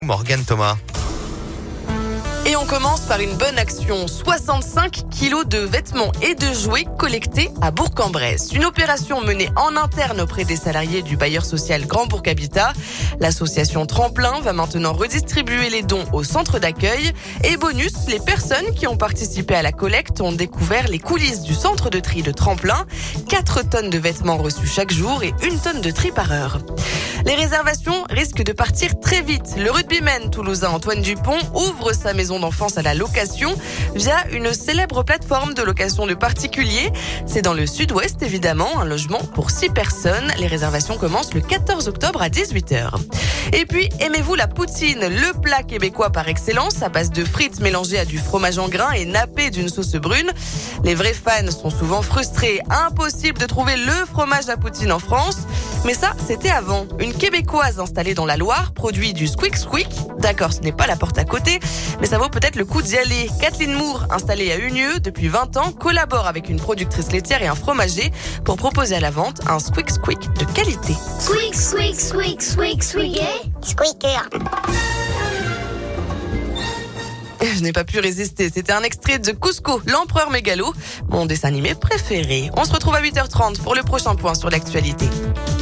Morgane Thomas. Et on commence par une bonne action. 65 kilos de vêtements et de jouets collectés à Bourg-en-Bresse. Une opération menée en interne auprès des salariés du bailleur social Grand Bourg Habitat. L'association Tremplin va maintenant redistribuer les dons au centre d'accueil. Et bonus, les personnes qui ont participé à la collecte ont découvert les coulisses du centre de tri de Tremplin. 4 tonnes de vêtements reçus chaque jour et 1 tonne de tri par heure. Les réservations risquent de partir très vite. Le rugbyman toulousain Antoine Dupont ouvre sa maison d'enfance à la location via une célèbre plateforme de location de particuliers. C'est dans le sud-ouest, évidemment, un logement pour 6 personnes. Les réservations commencent le 14 octobre à 18h. Et puis, aimez-vous la poutine, le plat québécois par excellence, à base de frites mélangées à du fromage en grains et nappées d'une sauce brune. Les vrais fans sont souvent frustrés. Impossible de trouver le fromage à poutine en France. Mais ça, c'était avant. Une Québécoise installée dans la Loire produit du squeak squeak. D'accord, ce n'est pas la porte à côté, mais ça vaut peut-être le coup d'y aller. Kathleen Moore, installée à Unieux depuis 20 ans, collabore avec une productrice laitière et un fromager pour proposer à la vente un squeak squeak de qualité. Squeak, squeak, squeak, squeak, squeaker. Squeaker. Je n'ai pas pu résister. C'était un extrait de Cusco, l'empereur mégalo, mon dessin animé préféré. On se retrouve à 8h30 pour le prochain point sur l'actualité.